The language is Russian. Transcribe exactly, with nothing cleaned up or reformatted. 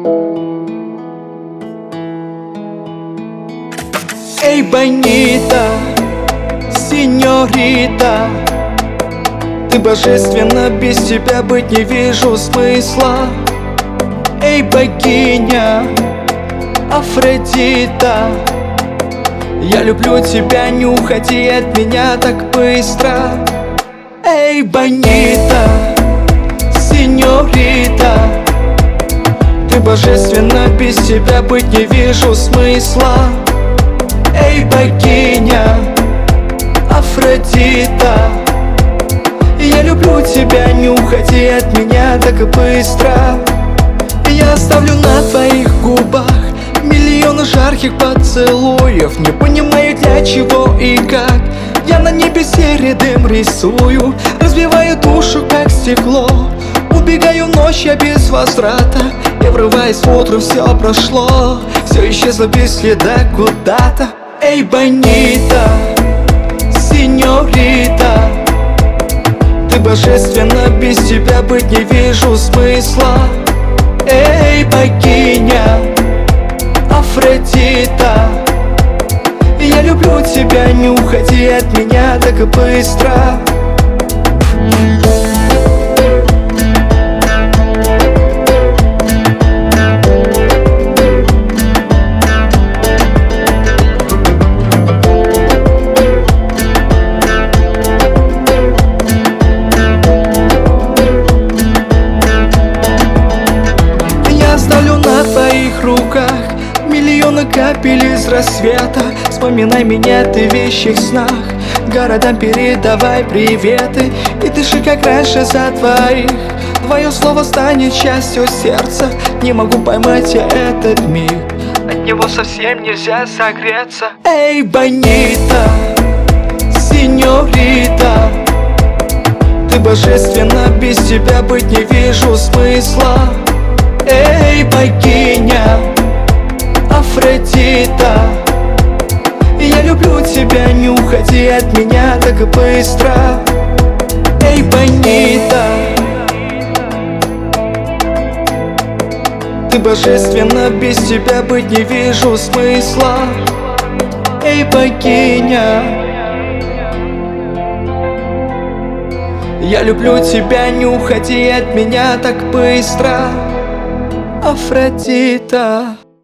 Эй, Бонита, сеньорита, ты божественна, без тебя быть не вижу смысла. Эй, богиня, Афродита, я люблю тебя, не уходи от меня так быстро. Эй, Бонита, сеньорита, ты божественна, без тебя быть не вижу смысла. Эй, богиня, Афродита, я люблю тебя, не уходи от меня так быстро. Я оставлю на твоих губах миллионы жарких поцелуев. Не понимаю, для чего и как. Я на небе серый дым рисую, разбиваю душу, как стекло. Убегаю в ночь, я без возврата. Я врываюсь в утро, все прошло, все исчезло без следа куда-то. Эй, Бонита, сеньорита, ты божественна, без тебя быть не вижу смысла. Эй, богиня, Афродита, я люблю тебя, не уходи от меня так быстро. Руках миллионы капель из рассвета. Вспоминай меня ты в вещих снах, городам передавай приветы. И дыши как раньше за двоих, твое слово станет частью сердца. Не могу поймать я этот миг, от него совсем нельзя согреться. Эй, Бонита, сеньорита, ты божественна, без тебя быть не вижу смысла. Эй, богиня, Афродита, я люблю тебя, не уходи от меня так быстро. Эй, Бонита, ты божественна, без тебя быть не вижу смысла. Эй, богиня, я люблю тебя, не уходи от меня так быстро. Афродита.